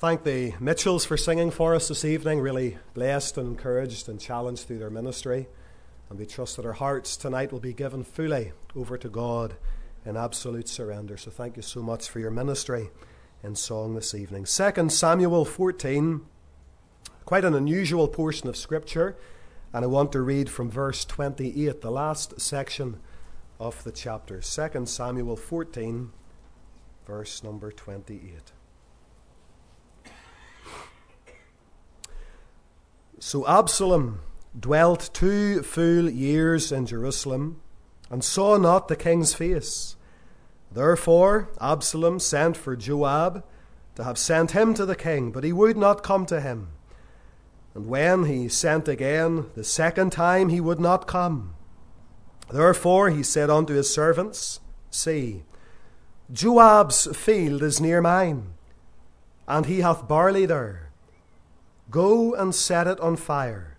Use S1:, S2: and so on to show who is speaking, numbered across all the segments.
S1: Thank the Mitchells for singing for us this evening. Really blessed and encouraged and challenged through their ministry. And we trust that our hearts tonight will be given fully over to God in absolute surrender. So thank you so much for your ministry in song this evening. 2 Samuel 14, quite an unusual portion of Scripture. And I want to read from verse 28, the last section of the chapter. 2 Samuel 14, verse number 28. So Absalom dwelt 2 full years in Jerusalem, and saw not the king's face. Therefore Absalom sent for Joab to have sent him to the king, but he would not come to him. And when he sent again the second time, he would not come. Therefore he said unto his servants, See, Joab's field is near mine, and he hath barley there. Go and set it on fire.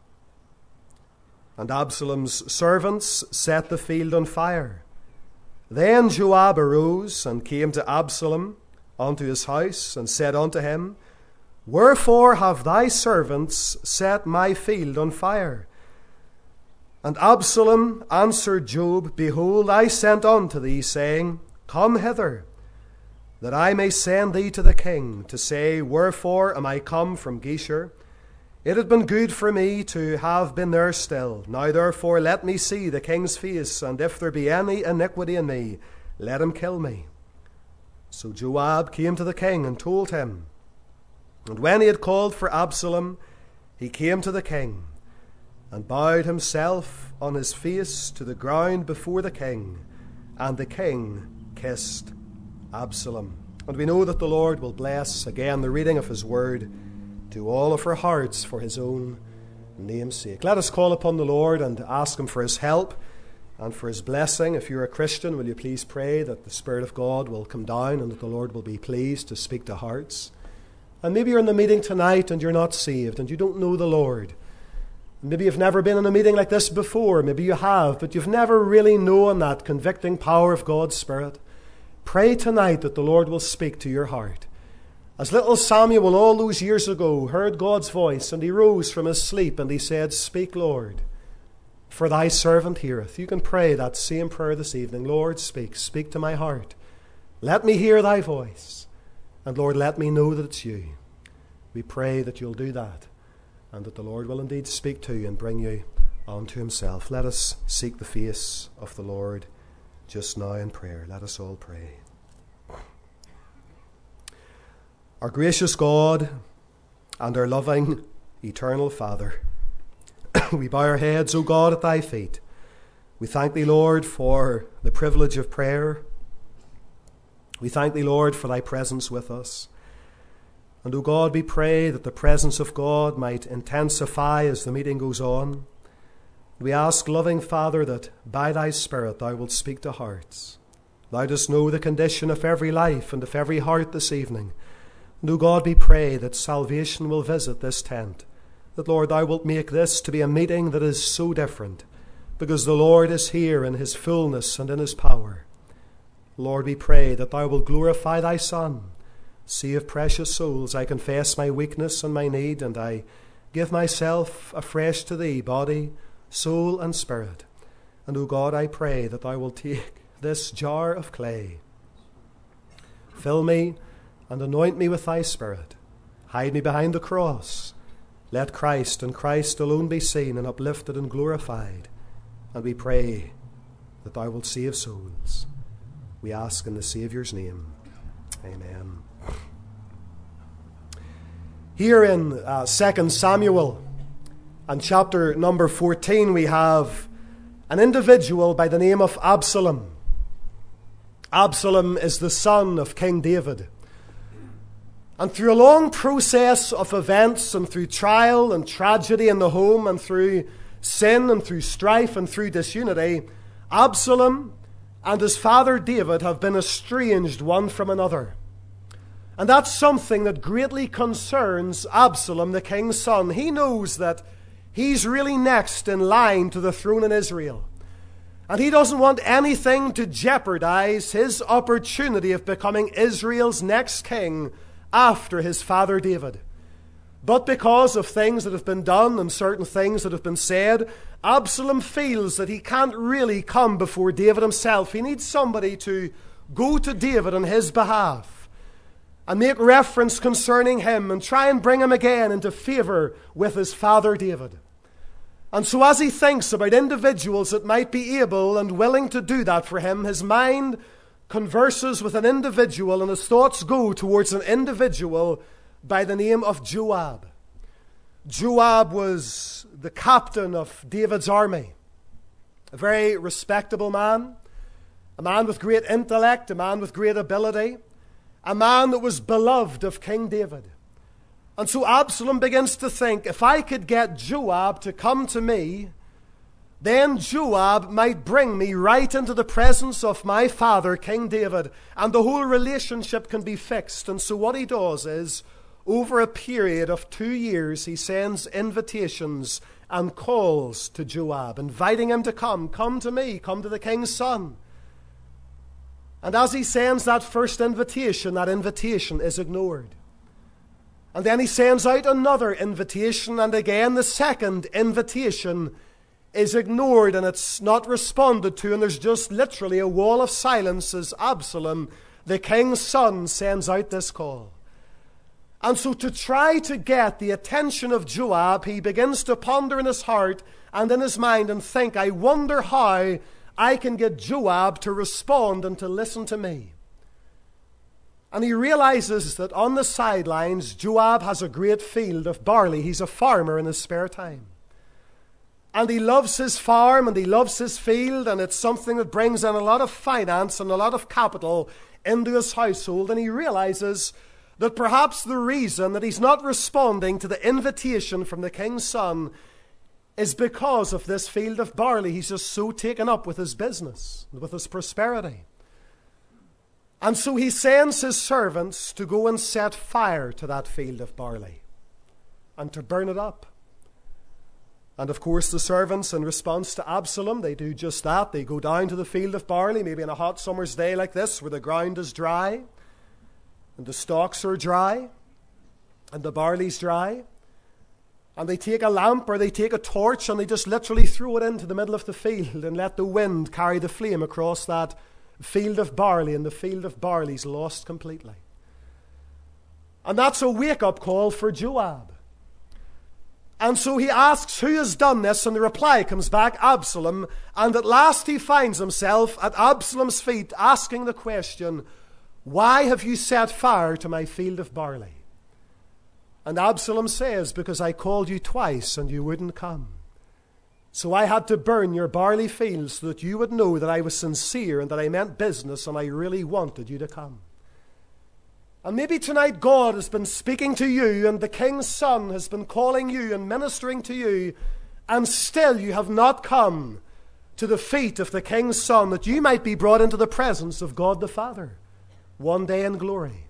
S1: And Absalom's servants set the field on fire. Then Joab arose and came to Absalom unto his house, and said unto him, Wherefore have thy servants set my field on fire? And Absalom answered Joab, Behold, I sent unto thee, saying, Come hither, that I may send thee to the king, to say, Wherefore am I come from Geshur? It had been good for me to have been there still. Now therefore let me see the king's face, and if there be any iniquity in me, let him kill me. So Joab came to the king and told him. And when he had called for Absalom, he came to the king, and bowed himself on his face to the ground before the king, and the king kissed Absalom. And we know that the Lord will bless again the reading of his word to all of our hearts for his own name's sake. Let us call upon the Lord and ask him for his help and for his blessing. If you're a Christian, will you please pray that the Spirit of God will come down and that the Lord will be pleased to speak to hearts. And maybe you're in the meeting tonight and you're not saved and you don't know the Lord. Maybe you've never been in a meeting like this before. Maybe you have, but you've never really known that convicting power of God's Spirit. Pray tonight that the Lord will speak to your heart. As little Samuel all those years ago heard God's voice, and he rose from his sleep and he said, Speak, Lord, for thy servant heareth. You can pray that same prayer this evening. Lord, speak to my heart. Let me hear thy voice. And Lord, let me know that it's you. We pray that you'll do that, and that the Lord will indeed speak to you and bring you unto himself. Let us seek the face of the Lord just now in prayer. Let us all pray. Our gracious God and our loving, eternal Father, we bow our heads, O God, at thy feet. We thank thee, Lord, for the privilege of prayer. We thank thee, Lord, for thy presence with us. And, O God, we pray that the presence of God might intensify as the meeting goes on. We ask, loving Father, that by thy Spirit thou wilt speak to hearts. Thou dost know the condition of every life and of every heart this evening. And, O God, we pray that salvation will visit this tent. That, Lord, thou wilt make this to be a meeting that is so different, because the Lord is here in his fullness and in his power. Lord, we pray that thou wilt glorify thy Son. Save precious souls. I confess my weakness and my need, and I give myself afresh to thee, body, soul, and spirit. And, O God, I pray that thou wilt take this jar of clay, fill me, and anoint me with thy Spirit. Hide me behind the cross. Let Christ and Christ alone be seen and uplifted and glorified. And we pray that thou wilt save souls. We ask in the Saviour's name. Amen. Here in 2 Samuel and chapter number 14, we have an individual by the name of Absalom. Absalom is the son of King David. And through a long process of events and through trial and tragedy in the home and through sin and through strife and through disunity, Absalom and his father David have been estranged one from another. And that's something that greatly concerns Absalom, the king's son. He knows that he's really next in line to the throne in Israel. And he doesn't want anything to jeopardize his opportunity of becoming Israel's next king after his father David. But because of things that have been done and certain things that have been said, Absalom feels that he can't really come before David himself. He needs somebody to go to David on his behalf and make reference concerning him and try and bring him again into favor with his father David. And so as he thinks about individuals that might be able and willing to do that for him, his mind converses with an individual and his thoughts go towards an individual by the name of Joab. Joab was the captain of David's army, a very respectable man, a man with great intellect, a man with great ability, a man that was beloved of King David. And so Absalom begins to think, if I could get Joab to come to me, then Joab might bring me right into the presence of my father, King David, and the whole relationship can be fixed. And so what he does is, over a period of 2 years, he sends invitations and calls to Joab, inviting him to come to me, come to the king's son. And as he sends that first invitation, that invitation is ignored. And then he sends out another invitation, and again the second invitation is ignored, and it's not responded to, and there's just literally a wall of silence as Absalom, the king's son, sends out this call. And so to try to get the attention of Joab, he begins to ponder in his heart and in his mind and think, I wonder how I can get Joab to respond and to listen to me. And he realizes that on the sidelines, Joab has a great field of barley. He's a farmer in his spare time. And he loves his farm and he loves his field, and it's something that brings in a lot of finance and a lot of capital into his household. And he realizes that perhaps the reason that he's not responding to the invitation from the king's son is because of this field of barley. He's just so taken up with his business, with his prosperity. And so he sends his servants to go and set fire to that field of barley and to burn it up. And of course the servants, in response to Absalom, they do just that. They go down to the field of barley, maybe on a hot summer's day like this, where the ground is dry, and the stalks are dry, and the barley's dry. And they take a lamp or they take a torch and they just literally throw it into the middle of the field and let the wind carry the flame across that field of barley, and the field of barley's lost completely. And that's a wake-up call for Joab. And so he asks who has done this, and the reply comes back, Absalom. And at last he finds himself at Absalom's feet asking the question, why have you set fire to my field of barley? And Absalom says, because I called you twice and you wouldn't come. So I had to burn your barley fields so that you would know that I was sincere and that I meant business and I really wanted you to come. And maybe tonight God has been speaking to you and the king's son has been calling you and ministering to you, and still you have not come to the feet of the king's son, that you might be brought into the presence of God the Father one day in glory.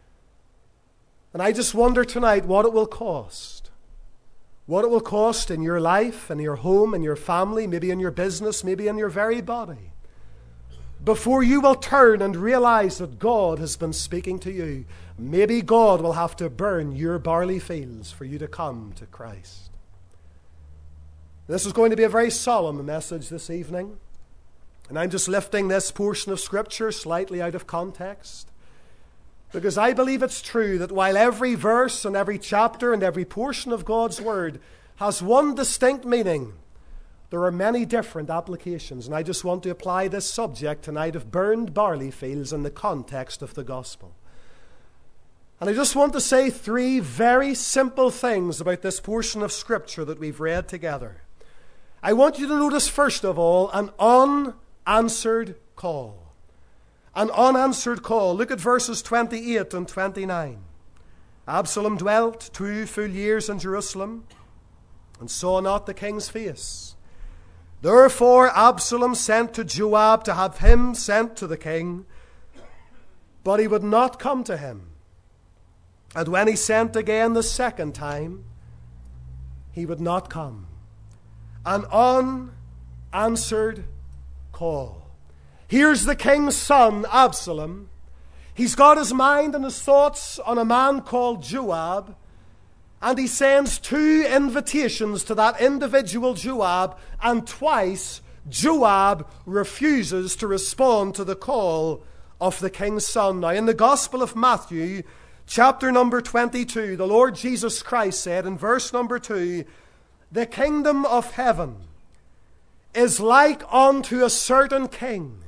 S1: And I just wonder tonight what it will cost. What it will cost in your life, in your home, in your family, maybe in your business, maybe in your very body, before you will turn and realize that God has been speaking to you. Maybe God will have to burn your barley fields for you to come to Christ. This is going to be a very solemn message this evening. And I'm just lifting this portion of Scripture slightly out of context, because I believe it's true that while every verse and every chapter and every portion of God's Word has one distinct meaning, there are many different applications. And I just want to apply this subject tonight of burned barley fields in the context of the gospel. And I just want to say 3 very simple things about this portion of Scripture that we've read together. I want you to notice, first of all, an unanswered call. An unanswered call. Look at verses 28 and 29. Absalom dwelt 2 full years in Jerusalem and saw not the king's face. Therefore Absalom sent to Joab to have him sent to the king, but he would not come to him. And when he sent again the second time, he would not come. An unanswered call. Here's the king's son, Absalom. He's got his mind and his thoughts on a man called Joab, and he sends 2 invitations to that individual Joab, and twice Joab refuses to respond to the call of the king's son. Now, in the Gospel of Matthew, chapter number 22, the Lord Jesus Christ said in verse number 2, "The kingdom of heaven is like unto a certain king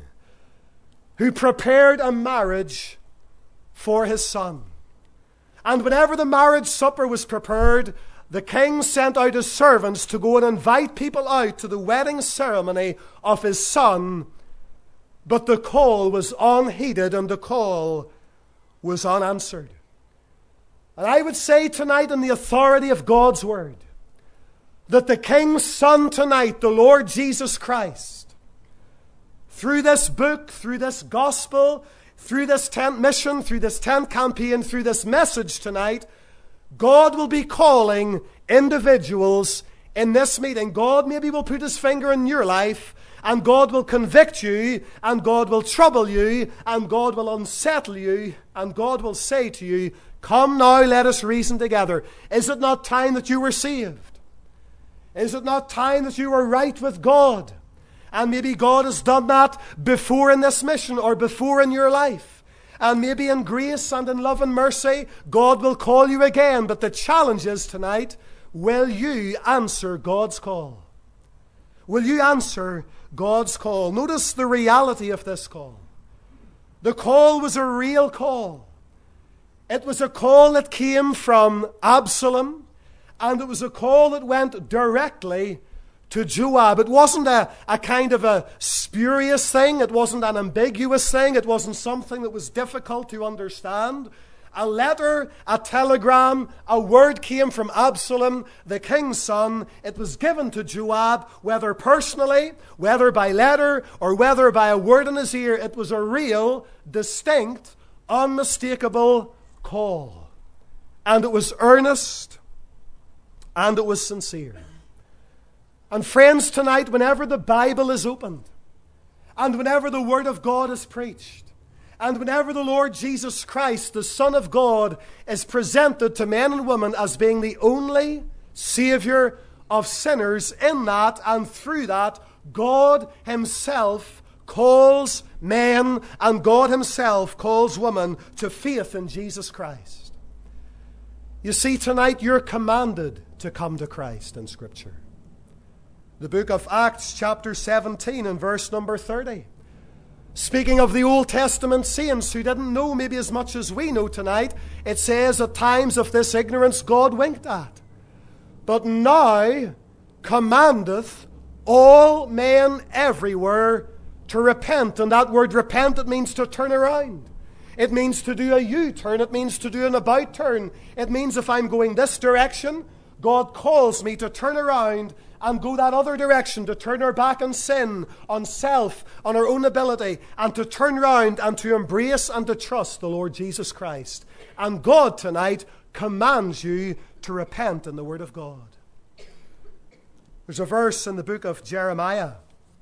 S1: who prepared a marriage for his son. And whenever the marriage supper was prepared, the king sent out his servants to go and invite people out to the wedding ceremony of his son. But the call was unheeded and the call was unanswered." And I would say tonight, in the authority of God's word, that the king's son tonight, the Lord Jesus Christ, through this book, through this gospel, through this tent mission, through this tent campaign, through this message tonight, God will be calling individuals in this meeting. God maybe will put his finger in your life, and God will convict you, and God will trouble you, and God will unsettle you, and God will say to you, "Come now, let us reason together. Is it not time that you were saved? Is it not time that you were right with God?" And maybe God has done that before in this mission or before in your life. And maybe in grace and in love and mercy, God will call you again. But the challenge is tonight, will you answer God's call? Will you answer God's call? Notice the reality of this call. The call was a real call. It was a call that came from Absalom, and it was a call that went directly to Joab. It wasn't a kind of a spurious thing. It wasn't an ambiguous thing. It wasn't something that was difficult to understand. A letter, a telegram, a word came from Absalom, the king's son. It was given to Joab, whether personally, whether by letter, or whether by a word in his ear. It was a real, distinct, unmistakable call. And it was earnest, and it was sincere. And friends, tonight, whenever the Bible is opened, and whenever the Word of God is preached, and whenever the Lord Jesus Christ, the Son of God, is presented to men and women as being the only Savior of sinners, in that and through that, God himself calls men and God himself calls women to faith in Jesus Christ. You see, tonight you're commanded to come to Christ in Scripture. The book of Acts, chapter 17 and verse number 30. Speaking of the Old Testament saints who didn't know maybe as much as we know tonight, it says, "At times of this ignorance God winked at, but now commandeth all men everywhere to repent." And that word repent, it means to turn around. It means to do a U-turn. It means to do an about turn. It means if I'm going this direction, God calls me to turn around and go that other direction, to turn our back on sin, on self, on our own ability, and to turn round and to embrace and to trust the Lord Jesus Christ. And God tonight commands you to repent in the Word of God. There's a verse in the book of Jeremiah,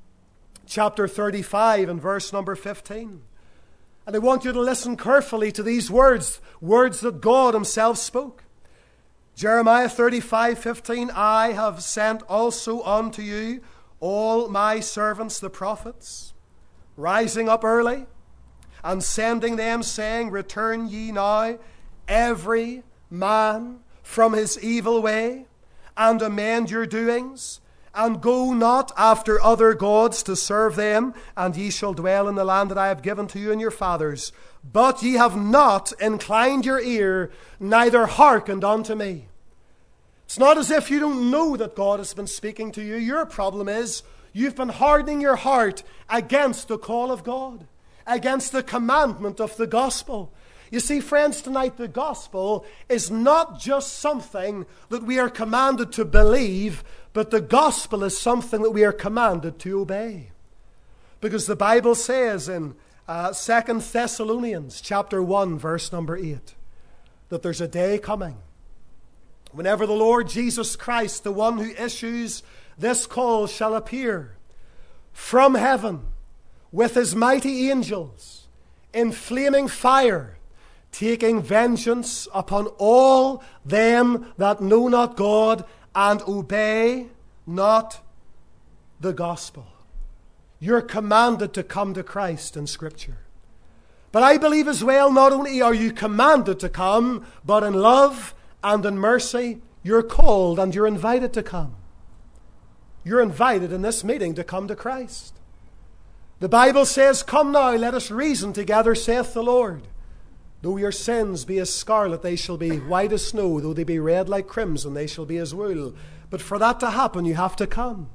S1: chapter 35 and verse number 15. And I want you to listen carefully to these words, words that God himself spoke. Jeremiah 35:15, "I have sent also unto you all my servants the prophets, rising up early, and sending them, saying, Return ye now, every man from his evil way, and amend your doings, and go not after other gods to serve them, and ye shall dwell in the land that I have given to you and your fathers. But ye have not inclined your ear, neither hearkened unto me." It's not as if you don't know that God has been speaking to you. Your problem is you've been hardening your heart against the call of God, against the commandment of the gospel. You see, friends, tonight the gospel is not just something that we are commanded to believe, but the gospel is something that we are commanded to obey. Because the Bible says in 2 Thessalonians chapter 1, verse number 8, that there's a day coming whenever the Lord Jesus Christ, the one who issues this call, shall appear from heaven with his mighty angels in flaming fire, taking vengeance upon all them that know not God and obey not the gospel. You're commanded to come to Christ in Scripture. But I believe as well, not only are you commanded to come, but in love and in mercy, you're called and you're invited to come. You're invited in this meeting to come to Christ. The Bible says, "Come now, let us reason together, saith the Lord. Though your sins be as scarlet, they shall be white as snow. Though they be red like crimson, they shall be as wool." But for that to happen, you have to come.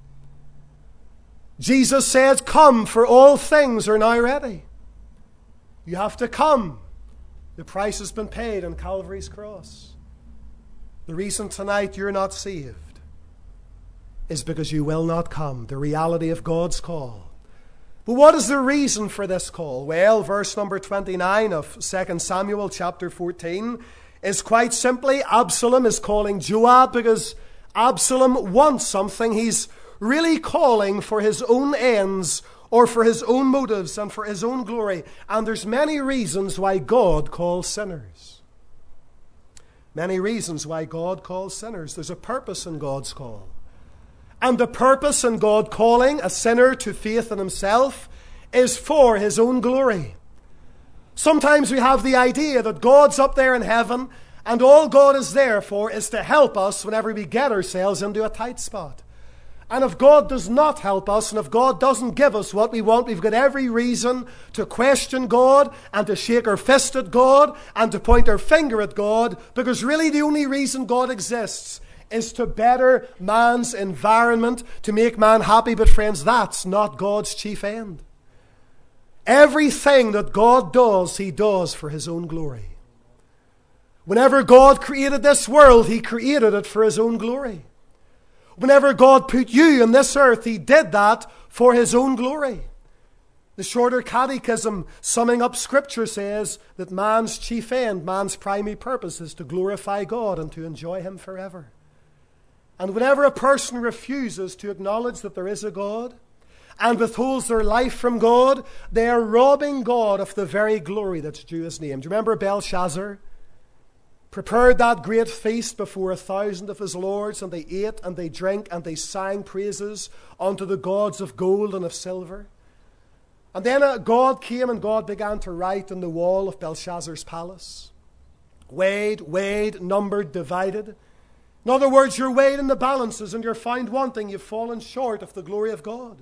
S1: Jesus said, "Come, for all things are now ready." You have to come. The price has been paid on Calvary's cross. The reason tonight you're not saved is because you will not come. The reality of God's call. But what is the reason for this call? Well, verse number 29 of 2 Samuel chapter 14 is quite simply, Absalom is calling Joab because Absalom wants something. He's really calling for his own ends or for his own motives and for his own glory. And there's many reasons why God calls sinners. Many reasons why God calls sinners. There's a purpose in God's call. And the purpose in God calling a sinner to faith in himself is for his own glory. Sometimes we have the idea that God's up there in heaven and all God is there for is to help us whenever we get ourselves into a tight spot. And if God does not help us, and if God doesn't give us what we want, we've got every reason to question God and to shake our fist at God and to point our finger at God, because really the only reason God exists is to better man's environment, to make man happy. But friends, that's not God's chief end. Everything that God does, he does for his own glory. Whenever God created this world, he created it for his own glory. Whenever God put you on this earth, he did that for his own glory. The Shorter Catechism, summing up Scripture, says that man's chief end, man's primary purpose is to glorify God and to enjoy him forever. And whenever a person refuses to acknowledge that there is a God and withholds their life from God, they are robbing God of the very glory that's due his name. Do you remember Belshazzar prepared that great feast before 1,000 of his lords, and they ate and they drank and they sang praises unto the gods of gold and of silver? And then God came and God began to write on the wall of Belshazzar's palace, weighed, numbered, divided. In other words, you're weighed in the balances and you're found wanting. You've fallen short of the glory of God.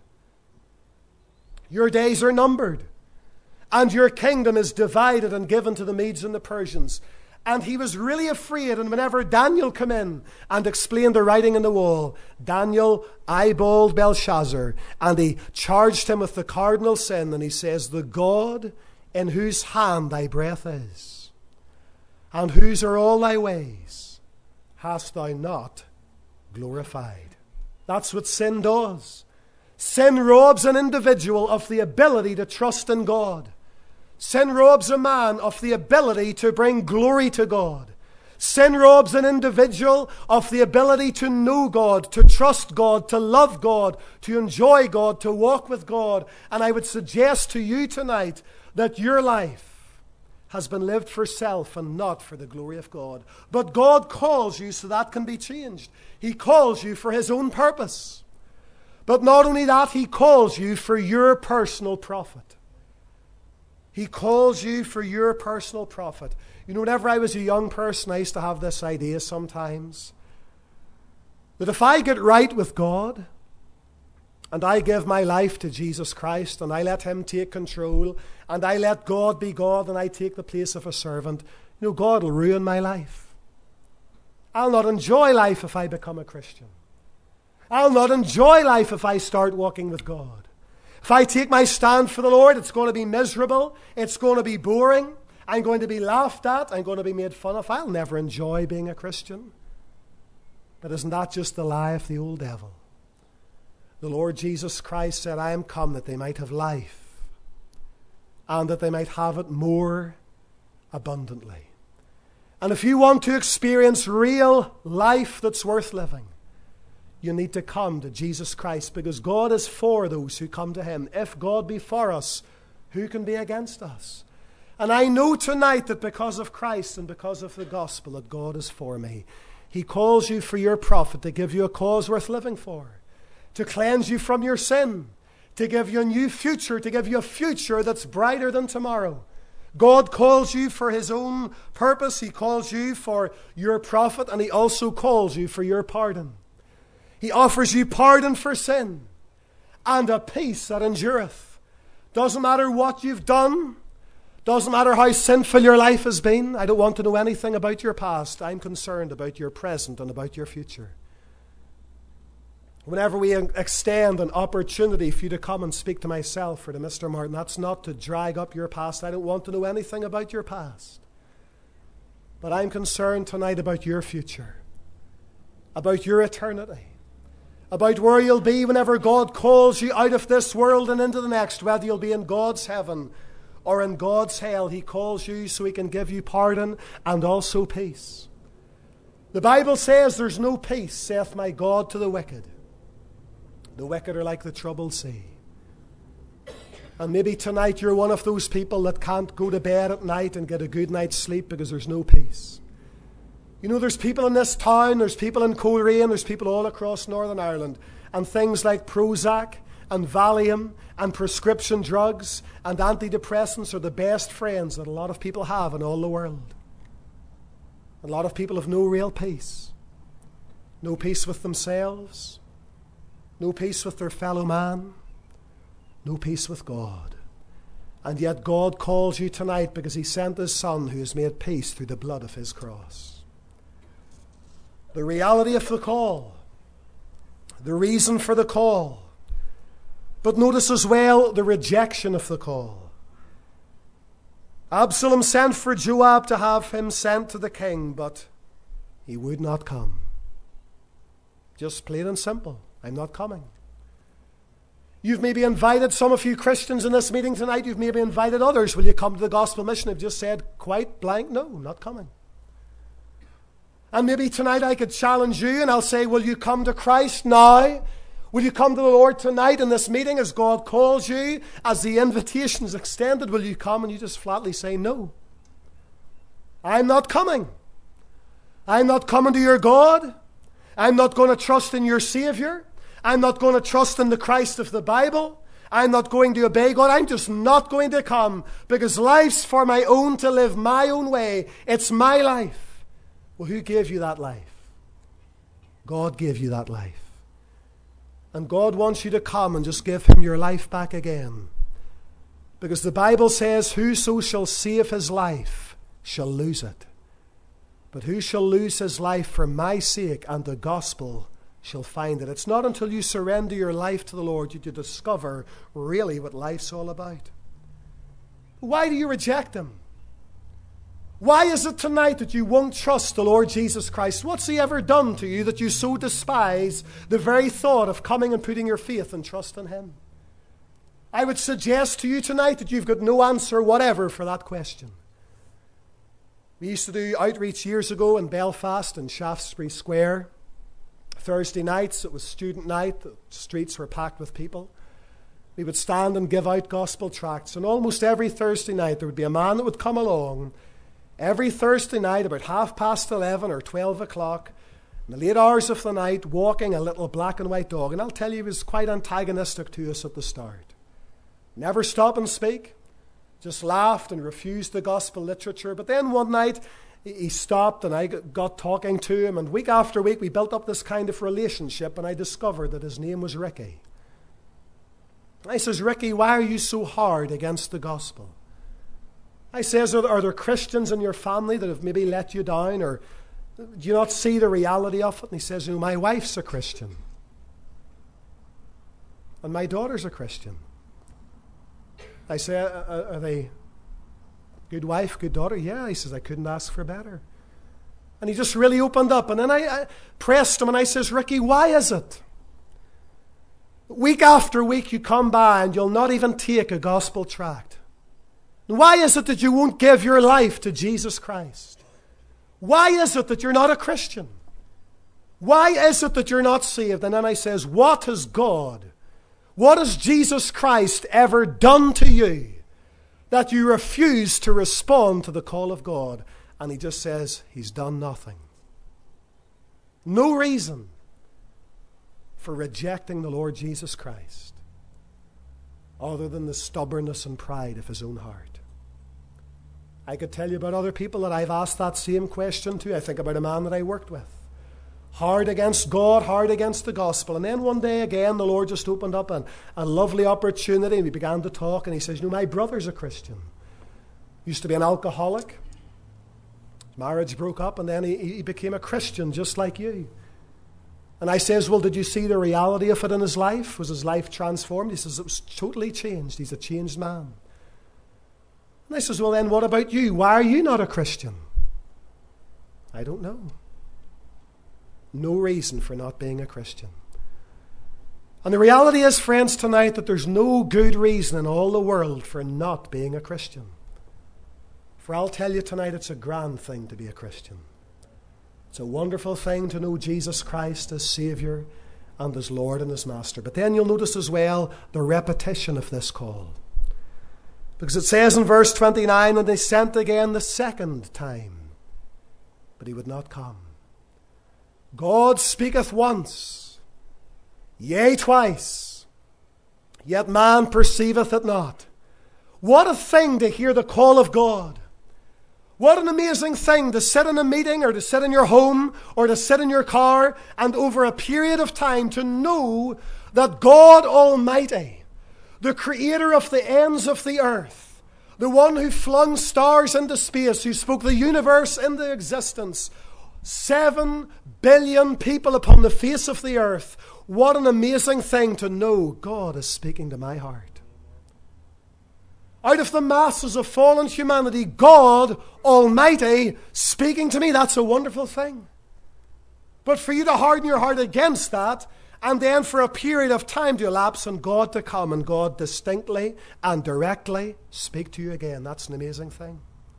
S1: Your days are numbered and your kingdom is divided and given to the Medes and the Persians. And he was really afraid. And whenever Daniel came in and explained the writing on the wall, Daniel eyeballed Belshazzar and he charged him with the cardinal sin. And he says, "The God in whose hand thy breath is, and whose are all thy ways, hast thou not glorified." That's what sin does. Sin robs an individual of the ability to trust in God. Sin robs a man of the ability to bring glory to God. Sin robs an individual of the ability to know God, to trust God, to love God, to enjoy God, to walk with God. And I would suggest to you tonight that your life has been lived for self and not for the glory of God. But God calls you so that can be changed. He calls you for his own purpose. But not only that, he calls you for your personal profit. He calls you for your personal profit. You know, whenever I was a young person, I used to have this idea sometimes that if I get right with God and I give my life to Jesus Christ and I let him take control and I let God be God and I take the place of a servant, you know, God will ruin my life. I'll not enjoy life if I become a Christian. I'll not enjoy life if I start walking with God. If I take my stand for the Lord, it's going to be miserable. It's going to be boring. I'm going to be laughed at. I'm going to be made fun of. I'll never enjoy being a Christian. But isn't that just the lie of the old devil? The Lord Jesus Christ said, "I am come that they might have life, and that they might have it more abundantly." And if you want to experience real life that's worth living, you need to come to Jesus Christ, because God is for those who come to him. If God be for us, Who can be against us? And I know tonight that because of Christ and because of the gospel that God is for me. He calls you for your profit, to give you a cause worth living for, to cleanse you from your sin, to give you a new future, to give you a future that's brighter than tomorrow. God calls you for his own purpose. He calls you for your profit, and he also calls you for your pardon. He offers you pardon for sin and a peace that endureth. Doesn't matter what you've done. Doesn't matter how sinful your life has been. I don't want to know anything about your past. I'm concerned about your present and about your future. Whenever we extend an opportunity for you to come and speak to myself or to Mr. Martin, that's not to drag up your past. I don't want to know anything about your past. But I'm concerned tonight about your future, about your eternity, about where you'll be whenever God calls you out of this world and into the next, whether you'll be in God's heaven or in God's hell. He calls you so he can give you pardon and also peace. The Bible says there's no peace, saith my God, to the wicked. The wicked are like the troubled sea. And maybe tonight you're one of those people that can't go to bed at night and get a good night's sleep because there's no peace. You know, there's people in this town, there's people in Coleraine, there's people all across Northern Ireland, and things like Prozac and Valium and prescription drugs and antidepressants are the best friends that a lot of people have in all the world. A lot of people have no real peace. No peace with themselves. No peace with their fellow man. No peace with God. And yet God calls you tonight because he sent his Son who has made peace through the blood of his cross. The reality of the call. The reason for the call. But notice as well the rejection of the call. Absalom sent for Joab to have him sent to the king, but he would not come. Just plain and simple. I'm not coming. You've maybe invited some of you Christians in this meeting tonight. You've maybe invited others. Will you come to the gospel mission? I've just said quite blank, no, not coming. And maybe tonight I could challenge you and I'll say, will you come to Christ now? Will you come to the Lord tonight in this meeting as God calls you, as the invitation is extended? Will you come? And you just flatly say, no. I'm not coming. I'm not coming to your God. I'm not going to trust in your Savior. I'm not going to trust in the Christ of the Bible. I'm not going to obey God. I'm just not going to come because life's for my own to live my own way. It's my life. Well, who gave you that life? God gave you that life. And God wants you to come and just give him your life back again. Because the Bible says, whoso shall save his life shall lose it. But who shall lose his life for my sake and the gospel shall find it. It's not until you surrender your life to the Lord that you discover really what life's all about. Why do you reject him? Why is it tonight that you won't trust the Lord Jesus Christ? What's he ever done to you that you so despise the very thought of coming and putting your faith and trust in him? I would suggest to you tonight that you've got no answer whatever for that question. We used to do outreach years ago in Belfast in Shaftesbury Square. Thursday nights, it was student night. The streets were packed with people. We would stand and give out gospel tracts. And almost every Thursday night, there would be a man that would come along. Every Thursday night, about 11:30 or 12 o'clock, in the late hours of the night, walking a little black and white dog. And I'll tell you, he was quite antagonistic to us at the start. Never stop and speak. Just laughed and refused the gospel literature. But then one night, he stopped and I got talking to him. And week after week, we built up this kind of relationship. And I discovered that his name was Ricky. I says, Ricky, why are you so hard against the gospel? I says, are there Christians in your family that have maybe let you down? Or do you not see the reality of it? And he says, you know, my wife's a Christian. And my daughter's a Christian. I say, are they good wife, good daughter? Yeah, he says, I couldn't ask for better. And he just really opened up. And then I pressed him and I says, Ricky, why is it? Week after week you come by and you'll not even take a gospel tract. Why is it that you won't give your life to Jesus Christ? Why is it that you're not a Christian? Why is it that you're not saved? And then I says, what has God, what has Jesus Christ ever done to you that you refuse to respond to the call of God. And he just says he's done nothing. No reason for rejecting the Lord Jesus Christ other than the stubbornness and pride of his own heart. I could tell you about other people that I've asked that same question to. I think about a man that I worked with. Hard against God, hard against the gospel. And then one day again, the Lord just opened up a lovely opportunity. We began to talk, and he says, my brother's a Christian. Used to be an alcoholic. Marriage broke up, and then he became a Christian just like you. And I says, well, did you see the reality of it in his life? Was his life transformed? He says, it was totally changed. He's a changed man. And I says, well, then what about you? Why are you not a Christian? I don't know. No reason for not being a Christian. And the reality is, friends, tonight, that there's no good reason in all the world for not being a Christian. For I'll tell you tonight, it's a grand thing to be a Christian. It's a wonderful thing to know Jesus Christ as Saviour and as Lord and as Master. But then you'll notice as well the repetition of this call. Because it says in verse 29, and they sent again the second time, but he would not come. God speaketh once, yea, twice, yet man perceiveth it not. What a thing to hear the call of God. What an amazing thing to sit in a meeting or to sit in your home or to sit in your car and over a period of time to know that God Almighty, the creator of the ends of the earth, the one who flung stars into space, who spoke the universe into existence, 7 billion people upon the face of the earth. What an amazing thing to know God is speaking to my heart. Out of the masses of fallen humanity, God Almighty speaking to me, that's a wonderful thing. But for you to harden your heart against that, and then for a period of time to elapse and God to come and God distinctly and directly speak to you again, that's an amazing thing.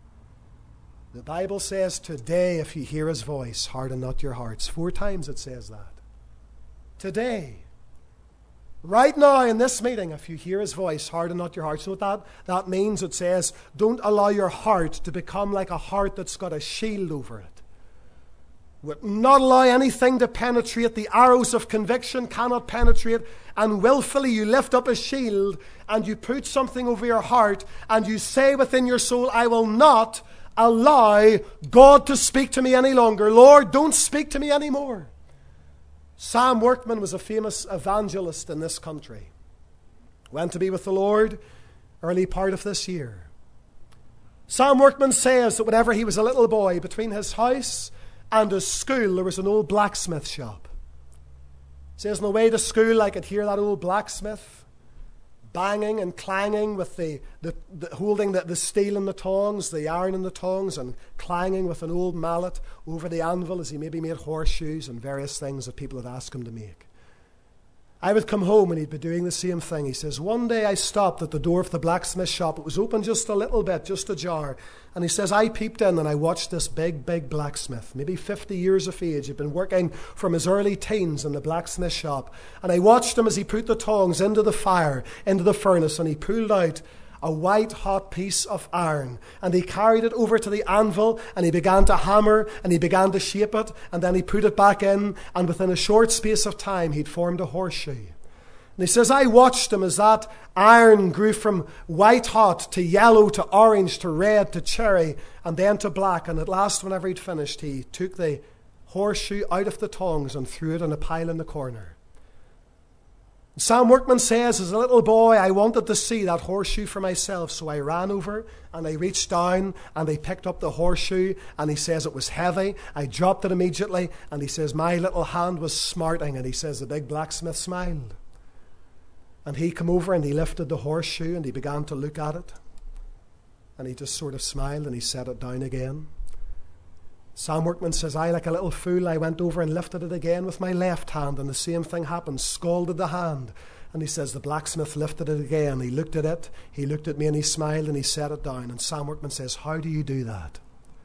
S1: The Bible says, today, if you hear his voice, harden not your hearts. 4 times it says that. Today. Right now in this meeting, if you hear his voice, harden not your hearts. So that means it says, don't allow your heart to become like a heart that's got a shield over it. Would not allow anything to penetrate. The arrows of conviction cannot penetrate. And willfully you lift up a shield and you put something over your heart and you say within your soul, I will not allow God to speak to me any longer. Lord, don't speak to me anymore. Sam Workman was a famous evangelist in this country. Went to be with the Lord early part of this year. Sam Workman says that whenever he was a little boy, between his house and his school, there was an old blacksmith shop. He says on the way to school, I could hear that old blacksmith banging and clanging with the holding the steel in the tongs, the iron in the tongs, and clanging with an old mallet over the anvil as he maybe made horseshoes and various things that people had asked him to make. I would come home and he'd be doing the same thing. He says, one day I stopped at the door of the blacksmith shop. It was open just a little bit, just ajar. And he says, I peeped in and I watched this big blacksmith, maybe 50 years of age. He'd been working from his early teens in the blacksmith shop. And I watched him as he put the tongs into the fire, into the furnace, and he pulled out a white hot piece of iron, and he carried it over to the anvil, and he began to hammer, and he began to shape it, and then he put it back in, and within a short space of time he'd formed a horseshoe. And he says, I watched him as that iron grew from white hot to yellow to orange to red to cherry and then to black, and at last whenever he'd finished he took the horseshoe out of the tongs and threw it in a pile in the corner. Sam Workman says, as a little boy, I wanted to see that horseshoe for myself, so I ran over and I reached down and I picked up the horseshoe, and he says it was heavy. I dropped it immediately, and he says my little hand was smarting, and he says the big blacksmith smiled. And he came over and he lifted the horseshoe and he began to look at it, and he just sort of smiled and he set it down again. Sam Workman says, I, like a little fool, I went over and lifted it again with my left hand, and the same thing happened, scalded the hand. And he says, the blacksmith lifted it again. He looked at it, he looked at me, and he smiled, and he set it down. And Sam Workman says, how do you do that?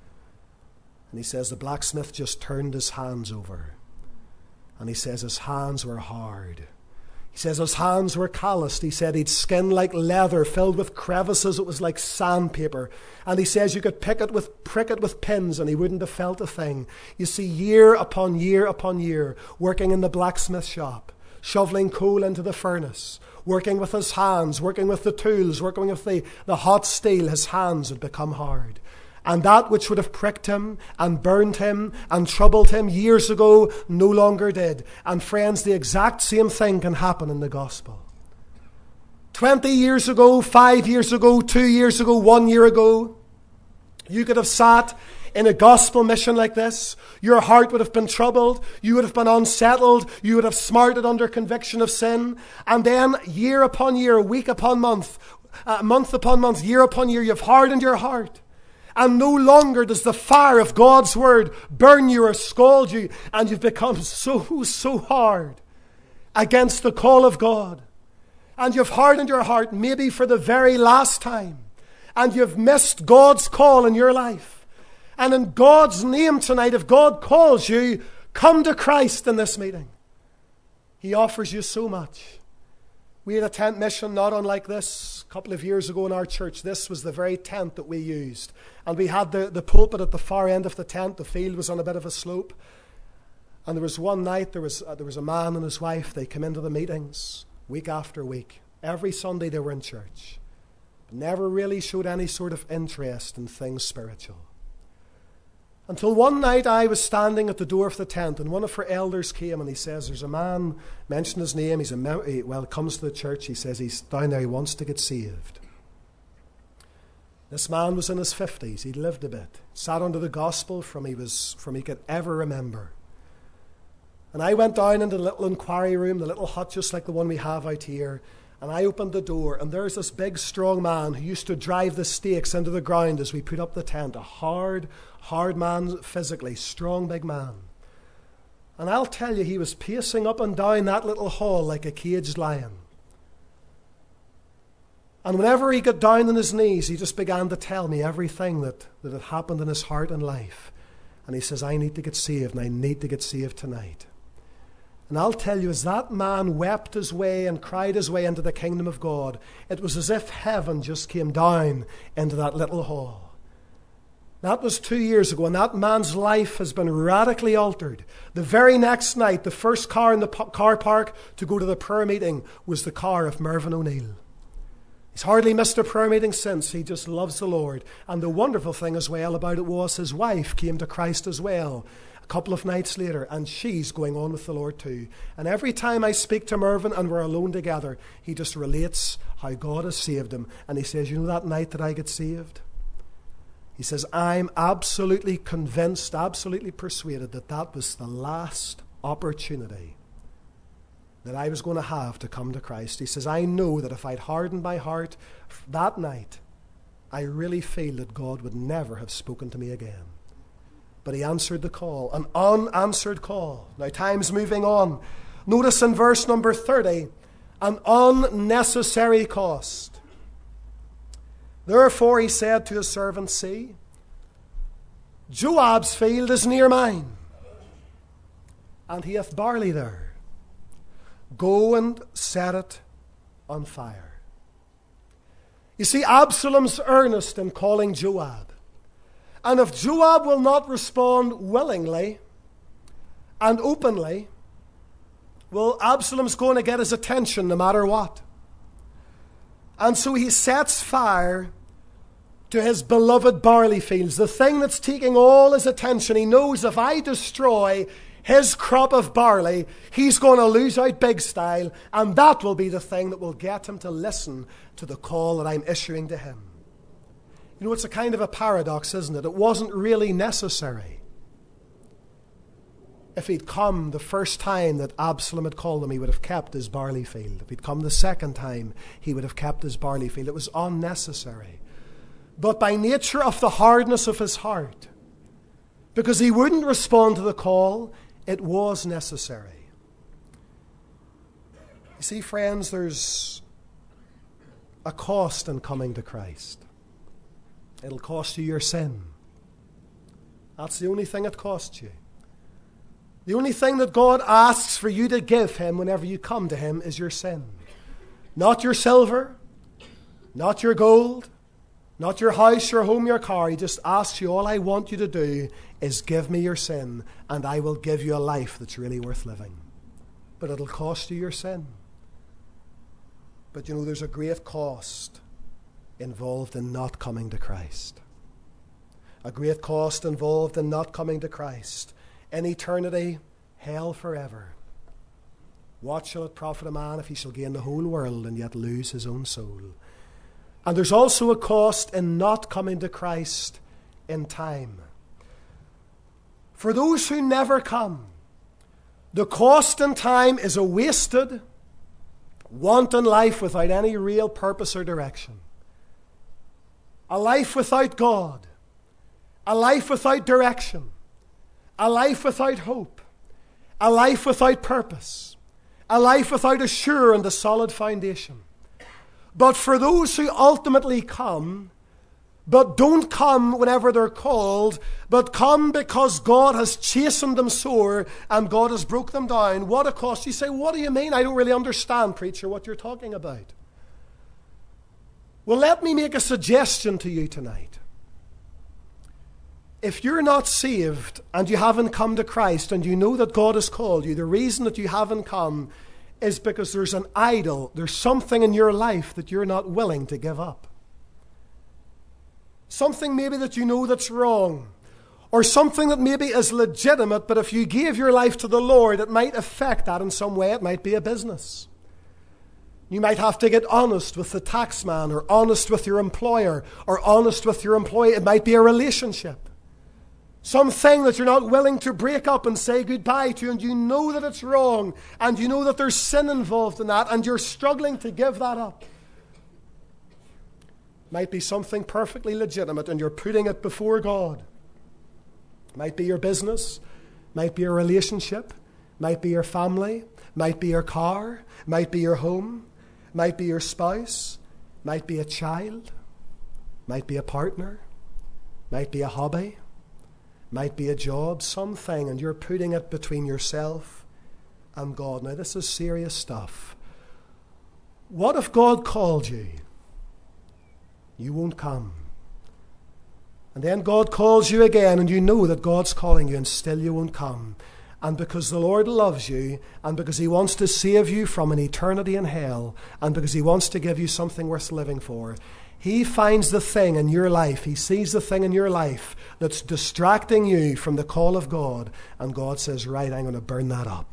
S1: And he says, the blacksmith just turned his hands over. And he says, his hands were hard. He says his hands were calloused. He said he'd skin like leather, filled with crevices. It was like sandpaper. And he says you could prick it with pins and he wouldn't have felt a thing. You see, year upon year upon year, working in the blacksmith shop, shoveling coal into the furnace, working with his hands, working with the tools, working with the hot steel, his hands had become hard. And that which would have pricked him and burned him and troubled him years ago no longer did. And friends, the exact same thing can happen in the gospel. 20 years ago, 5 years ago, 2 years ago, 1 year ago, you could have sat in a gospel mission like this. Your heart would have been troubled. You would have been unsettled. You would have smarted under conviction of sin. And then year upon year, week upon month, month upon month, year upon year, you've hardened your heart. And no longer does the fire of God's word burn you or scald you. And you've become so hard against the call of God. And you've hardened your heart maybe for the very last time. And you've missed God's call in your life. And in God's name tonight, if God calls you, come to Christ in this meeting. He offers you so much. We had a tent mission not unlike this a couple of years ago in our church. This was the very tent that we used. And we had the pulpit at the far end of the tent. The field was on a bit of a slope. And there was one night, there was a man and his wife. They came into the meetings week after week. Every Sunday they were in church. But never really showed any sort of interest in things spiritual. Until one night I was standing at the door of the tent and one of her elders came and he says, there's a man, mentioned his name, comes to the church, he says he's down there, he wants to get saved. This man was in his 50s, he'd lived a bit, sat under the gospel from he could ever remember. And I went down into the little inquiry room, the little hut just like the one we have out here, and I opened the door, and there's this big, strong man who used to drive the stakes into the ground as we put up the tent. A hard man physically, strong, big man. And I'll tell you, he was pacing up and down that little hall like a caged lion. And whenever he got down on his knees, he just began to tell me everything that had happened in his heart and life. And he says, I need to get saved, and I need to get saved tonight. And I'll tell you, as that man wept his way and cried his way into the kingdom of God, it was as if heaven just came down into that little hall. That was 2 years ago, and that man's life has been radically altered. The very next night, the first car in the car park to go to the prayer meeting was the car of Mervyn O'Neill. He's hardly missed a prayer meeting since. He just loves the Lord. And the wonderful thing as well about it was his wife came to Christ as well couple of nights later, and she's going on with the Lord too. And every time I speak to Mervyn and we're alone together, he just relates how God has saved him. And he says, you know that night that I get saved? He says, I'm absolutely convinced, absolutely persuaded that that was the last opportunity that I was going to have to come to Christ. He says, I know that if I'd hardened my heart that night, I really feel that God would never have spoken to me again. But he answered the call, an unanswered call. Now time's moving on. Notice in verse number 30, an unnecessary cost. Therefore he said to his servant, see, Joab's field is near mine, and he hath barley there. Go and set it on fire. You see, Absalom's earnest in calling Joab. And if Joab will not respond willingly and openly, well, Absalom's going to get his attention no matter what. And so he sets fire to his beloved barley fields, the thing that's taking all his attention. He knows if I destroy his crop of barley, he's going to lose out big style, and that will be the thing that will get him to listen to the call that I'm issuing to him. You know, it's a kind of a paradox, isn't it? It wasn't really necessary. If he'd come the first time that Absalom had called him, he would have kept his barley field. If he'd come the second time, he would have kept his barley field. It was unnecessary. But by nature of the hardness of his heart, because he wouldn't respond to the call, it was necessary. You see, friends, there's a cost in coming to Christ. It'll cost you your sin. That's the only thing it costs you. The only thing that God asks for you to give him whenever you come to him is your sin. Not your silver, not your gold, not your house, your home, your car. He just asks you, all I want you to do is give me your sin, and I will give you a life that's really worth living. But it'll cost you your sin. But you know, there's a great cost involved in not coming to Christ. A great cost involved in not coming to Christ. In eternity, hell forever. What shall it profit a man if he shall gain the whole world and yet lose his own soul? And there's also a cost in not coming to Christ in time. For those who never come, the cost in time is a wasted, wanton life without any real purpose or direction. A life without God. A life without direction. A life without hope. A life without purpose. A life without a sure and a solid foundation. But for those who ultimately come, but don't come whenever they're called, but come because God has chastened them sore and God has broke them down, what a cost. You say, what do you mean? I don't really understand, preacher, what you're talking about. Well, let me make a suggestion to you tonight. If you're not saved and you haven't come to Christ and you know that God has called you, the reason that you haven't come is because there's an idol, there's something in your life that you're not willing to give up. Something maybe that you know that's wrong, or something that maybe is legitimate, but if you gave your life to the Lord, it might affect that in some way. It might be a business. You might have to get honest with the taxman, or honest with your employer, or honest with your employee. It might be a relationship. Something that you're not willing to break up and say goodbye to, and you know that it's wrong, and you know that there's sin involved in that, and you're struggling to give that up. Might be something perfectly legitimate, and you're putting it before God. Might be your business, might be your relationship, might be your family, might be your car, might be your home, might be your spouse, might be a child, might be a partner, might be a hobby, might be a job, something, and you're putting it between yourself and God. Now, this is serious stuff. What if God called you? You won't come. And then God calls you again, and you know that God's calling you, and still you won't come. And because the Lord loves you, and because he wants to save you from an eternity in hell, and because he wants to give you something worth living for, he finds the thing in your life, he sees the thing in your life that's distracting you from the call of God, and God says, right, I'm going to burn that up.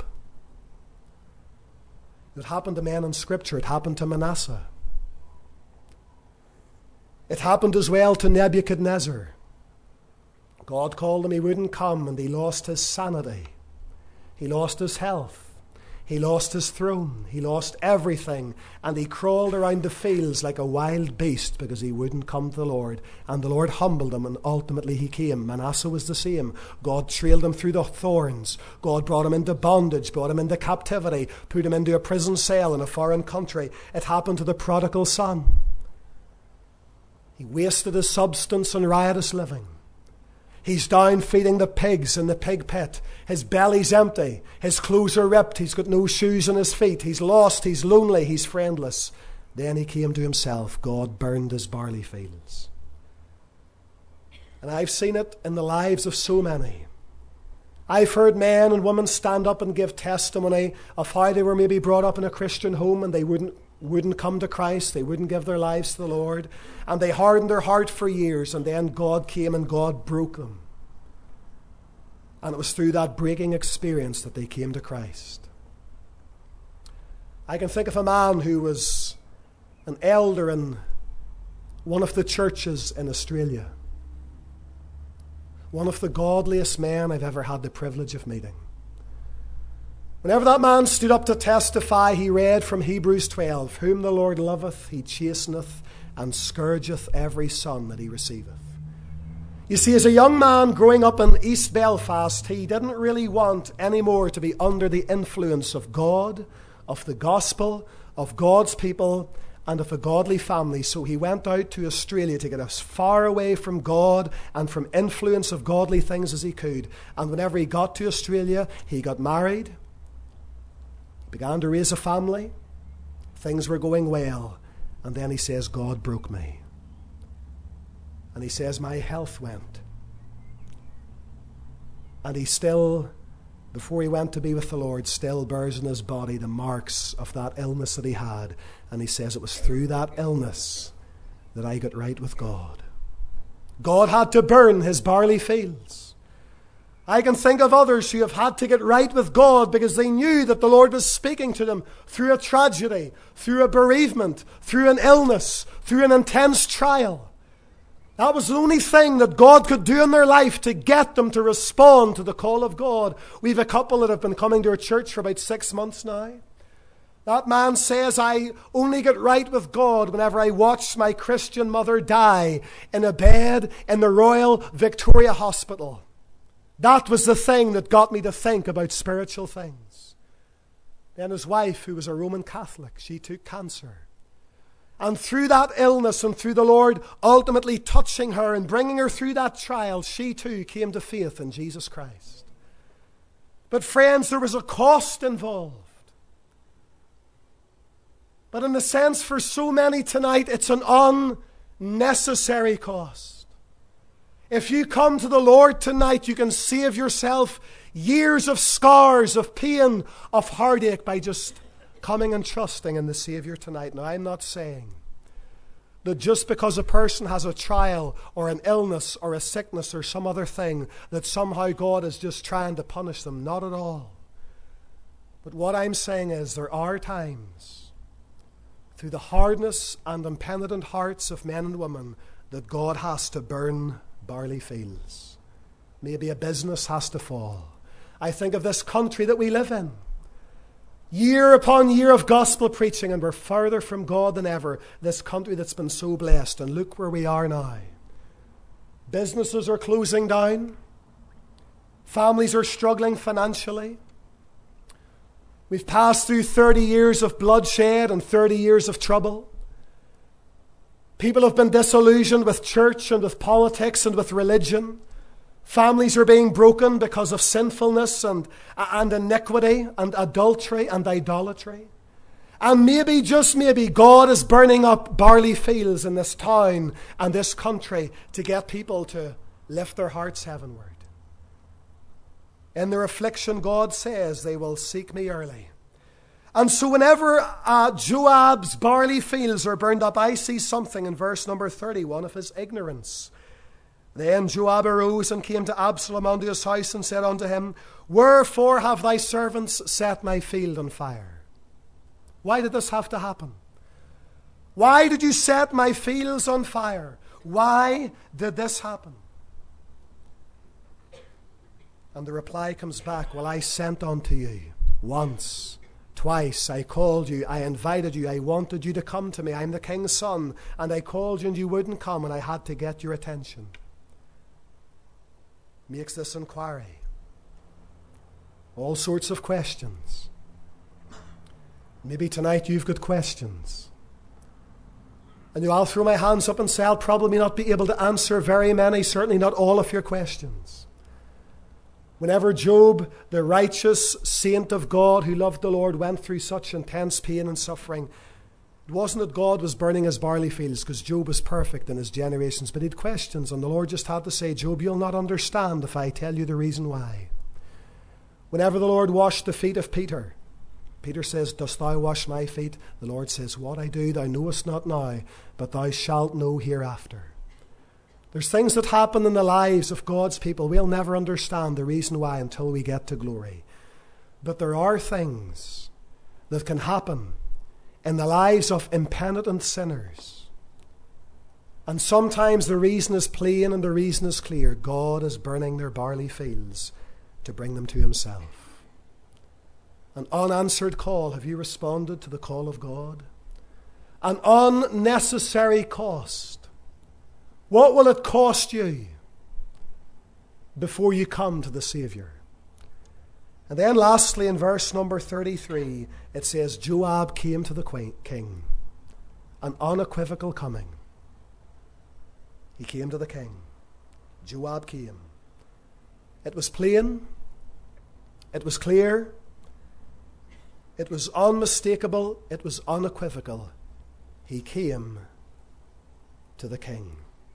S1: It happened to men in Scripture. It happened to Manasseh. It happened as well to Nebuchadnezzar. God called him, he wouldn't come, and he lost his sanity. He lost his health. He lost his throne. He lost everything. And he crawled around the fields like a wild beast because he wouldn't come to the Lord. And the Lord humbled him, and ultimately he came. Manasseh was the same. God trailed him through the thorns. God brought him into bondage, brought him into captivity, put him into a prison cell in a foreign country. It happened to the prodigal son. He wasted his substance on riotous living. He's down feeding the pigs in the pig pit. His belly's empty. His clothes are ripped. He's got no shoes on his feet. He's lost. He's lonely. He's friendless. Then he came to himself. God burned his barley fields. And I've seen it in the lives of so many. I've heard men and women stand up and give testimony of how they were maybe brought up in a Christian home and they wouldn't come to Christ. They wouldn't give their lives to the Lord. And they hardened their heart for years, and then God came and God broke them. And it was through that breaking experience that they came to Christ. I can think of a man who was an elder in one of the churches in Australia. One of the godliest men I've ever had the privilege of meeting. Whenever that man stood up to testify, he read from Hebrews 12, whom the Lord loveth, he chasteneth, and scourgeth every son that he receiveth. You see, as a young man growing up in East Belfast, he didn't really want anymore to be under the influence of God, of the gospel, of God's people, and of a godly family, so he went out to Australia to get as far away from God and from influence of godly things as he could. And whenever he got to Australia, he got married, began to raise a family, things were going well, and then he says, God broke me. And he says, my health went. And he still, before he went to be with the Lord, still bears in his body the marks of that illness that he had. And he says, it was through that illness that I got right with God. God had to burn his barley fields. I can think of others who have had to get right with God because they knew that the Lord was speaking to them through a tragedy, through a bereavement, through an illness, through an intense trial. That was the only thing that God could do in their life to get them to respond to the call of God. We have a couple that have been coming to our church for about 6 months now. That man says, I only get right with God whenever I watch my Christian mother die in a bed in the Royal Victoria Hospital. That was the thing that got me to think about spiritual things. Then his wife, who was a Roman Catholic, she took cancer. And through that illness and through the Lord ultimately touching her and bringing her through that trial, she too came to faith in Jesus Christ. But friends, there was a cost involved. But in a sense, for so many tonight, it's an unnecessary cost. If you come to the Lord tonight, you can save yourself years of scars, of pain, of heartache by just coming and trusting in the Savior tonight. Now, I'm not saying that just because a person has a trial or an illness or a sickness or some other thing, that somehow God is just trying to punish them. Not at all. But what I'm saying is there are times, through the hardness and impenitent hearts of men and women, that God has to burn barley fields. Maybe a business has to fall. I think of this country that we live in. Year upon year of gospel preaching, and we're further from God than ever. This country that's been so blessed, and look where we are now. Businesses are closing down. Families are struggling financially. We've passed through 30 years of bloodshed and 30 years of trouble. People have been disillusioned with church and with politics and with religion. Families are being broken because of sinfulness and iniquity and adultery and idolatry. And maybe, just maybe, God is burning up barley fields in this town and this country to get people to lift their hearts heavenward. In their affliction, God says they will seek me early. And so whenever Joab's barley fields are burned up, I see something in verse number 31 of his ignorance. Then Joab arose and came to Absalom unto his house and said unto him, Wherefore have thy servants set my field on fire? Why did this have to happen? Why did you set my fields on fire? Why did this happen? And the reply comes back, Well, I sent unto you once, twice. I called you, I invited you, I wanted you to come to me. I'm the king's son, and I called you and you wouldn't come, and I had to get your attention. Makes this inquiry. All sorts of questions. Maybe tonight you've got questions. And I'll throw my hands up and say I'll probably not be able to answer very many, certainly not all of your questions. Whenever Job, the righteous saint of God who loved the Lord, went through such intense pain and suffering, it wasn't that God was burning his barley fields, because Job was perfect in his generations, but he had questions, and the Lord just had to say, Job, you'll not understand if I tell you the reason why. Whenever the Lord washed the feet of Peter, Peter says, Dost thou wash my feet? The Lord says, What I do thou knowest not now, but thou shalt know hereafter. There's things that happen in the lives of God's people we'll never understand the reason why until we get to glory. But there are things that can happen in the lives of impenitent sinners. And sometimes the reason is plain and the reason is clear. God is burning their barley fields to bring them to himself. An unanswered call. Have you responded to the call of God? An unnecessary cost. What will it cost you before you come to the Savior? And then lastly, in verse number 33, it says, Joab came to the king. an unequivocal coming. He came to the king. Joab came. It was plain. It was clear. It was unmistakable. It was unequivocal. He came to the king.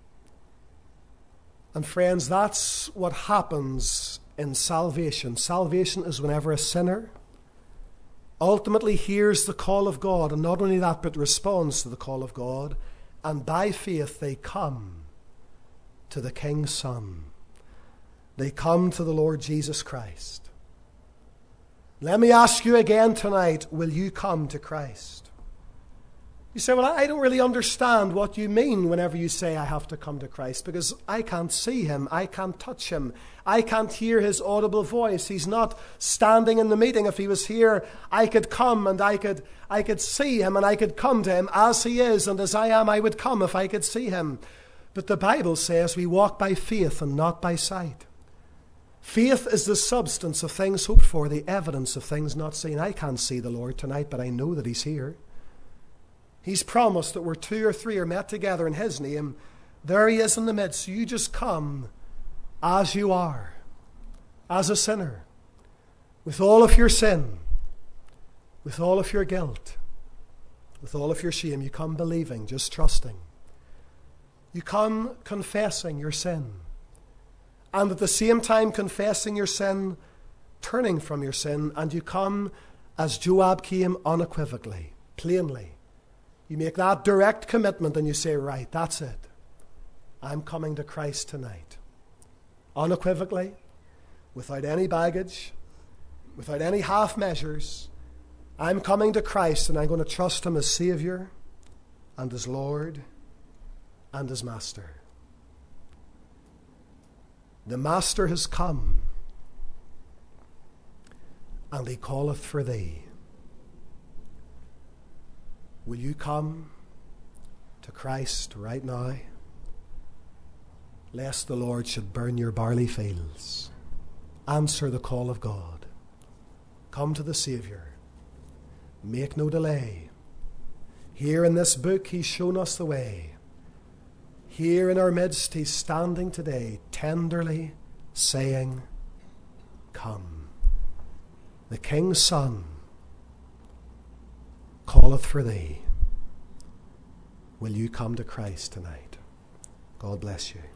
S1: And friends, that's what happens in salvation. Salvation is whenever a sinner ultimately hears the call of God, and not only that, but responds to the call of God, and by faith they come to the King's Son. They come to the Lord Jesus Christ. Let me ask you again tonight, will you come to Christ? You say, well, I don't really understand what you mean whenever you say I have to come to Christ, because I can't see him, I can't touch him, I can't hear his audible voice. He's not standing in the meeting. If he was here, I could come and I could see him and I could come to him as he is, and as I am, I would come if I could see him. But the Bible says we walk by faith and not by sight. Faith is the substance of things hoped for, the evidence of things not seen. I can't see the Lord tonight, but I know that he's here. He's promised that where 2 or 3 are met together in his name, there he is in the midst. You just come as you are, as a sinner, with all of your sin, with all of your guilt, with all of your shame. You come believing, just trusting. You come confessing your sin, and at the same time confessing your sin, turning from your sin, and you come as Joab came, unequivocally, plainly. You make that direct commitment and you say, right, that's it. I'm coming to Christ tonight. Unequivocally, without any baggage, without any half measures. I'm coming to Christ and I'm going to trust him as Savior and as Lord and as Master. The Master has come, and he calleth for thee. Will you come to Christ right now? Lest the Lord should burn your barley fields. Answer the call of God. Come to the Saviour. Make no delay. Here in this book he's shown us the way. Here in our midst he's standing today, tenderly saying, come. The King's Son calleth for thee. Will you come to Christ tonight? God bless you.